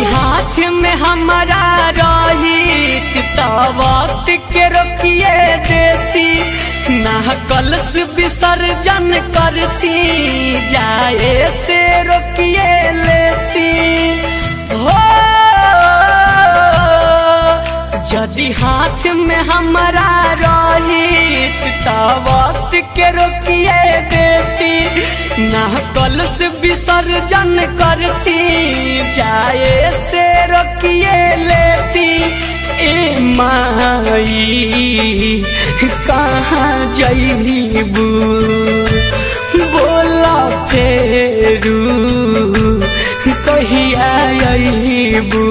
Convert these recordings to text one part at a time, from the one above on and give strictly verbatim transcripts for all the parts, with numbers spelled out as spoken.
हाथ में हमारा रहित त वक्त के रोकिए देती, ना कलश विसर्जन करती, जाए से रोकिए लेती हो। यदि हाथ में हमारा रहित त वक्त के रोकिए देती, ना कलश विसर्जन करती, जाए से रोकिए लेती। ए माई कहाँ जइबू बोला फेरू, कहिया अइबू।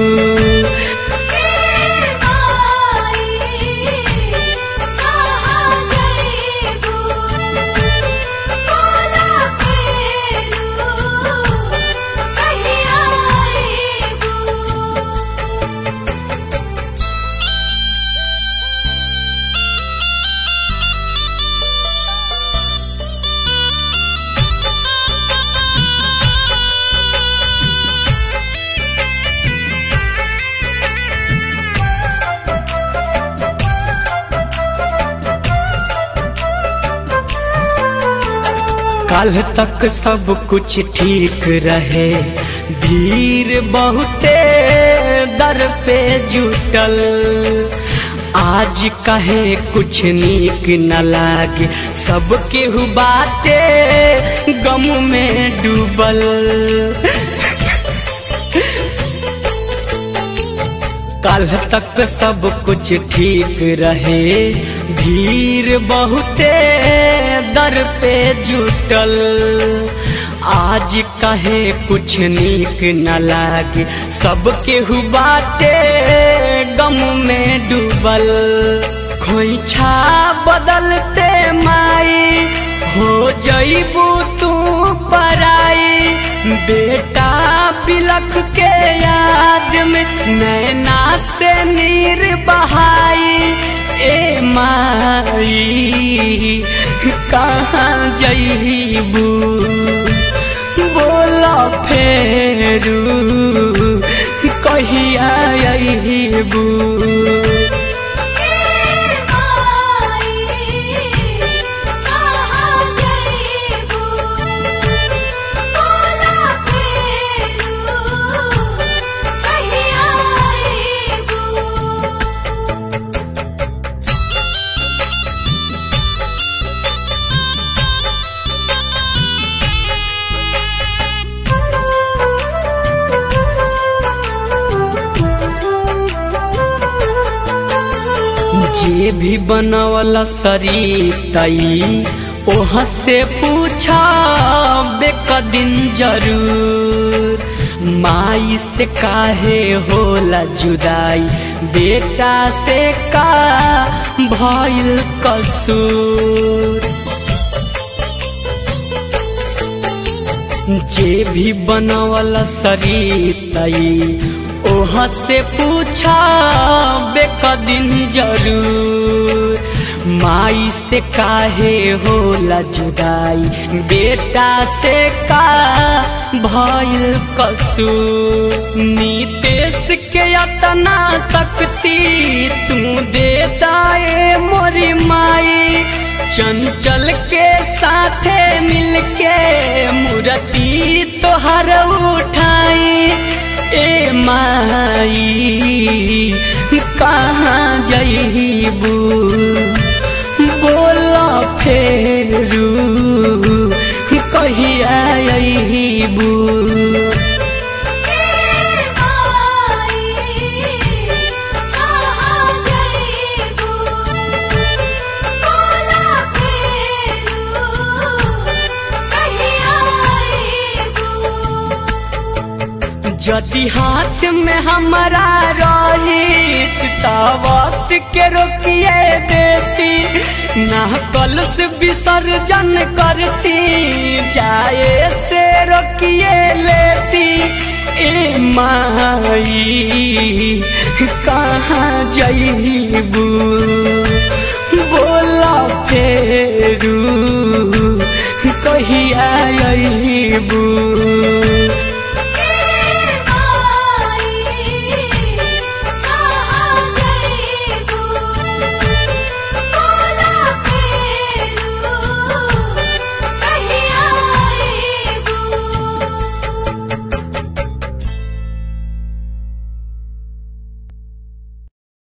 कल तक सब कुछ ठीक रहे, भीड़ बहुते दर पे जुटल, आज कहे कुछ नीक न लागे, सब केहू बाटे गम में डूबल। कल तक सब कुछ ठीक रहे, भीड़ बहुते दर पे जुटल, आज कहे कुछ नीक न लागे, सब केहू बाटे गम में डूबल। खोइछा बदलते माई हो जइबू तू पराई, बेटा बिलख के याद में नैना से नीर बहाई। ए माई कहाँ जइबू बोला फेरू, कहिया अइबू। जे भी बनवल सरितई ओह से पूछा बेकदिन जरूर, माई से काहे होला जुदाई, बेटा से का भइल कसूर। जे भी बनवल सरितई ओह से पूछा बेकदिन जरूर, माई से काहे होला जुदाई, बेटा से का भइल कसूर। नीतेश के अतना शक्ति तू दे दाए मोरी माई, चंचल के साथे मिलके मूर्ति तोहर उठाई। ए माई कहाँ जइबू बोला फेरू, कहिया अइबू। यदि हाथ में हमारा रहित त वक्त के रोकिए देती, ना कलश विसर्जन करती, जाए से रोकिए लेती। ए माई कहाँ जइबू बोला फेरू, कहिया अइबू।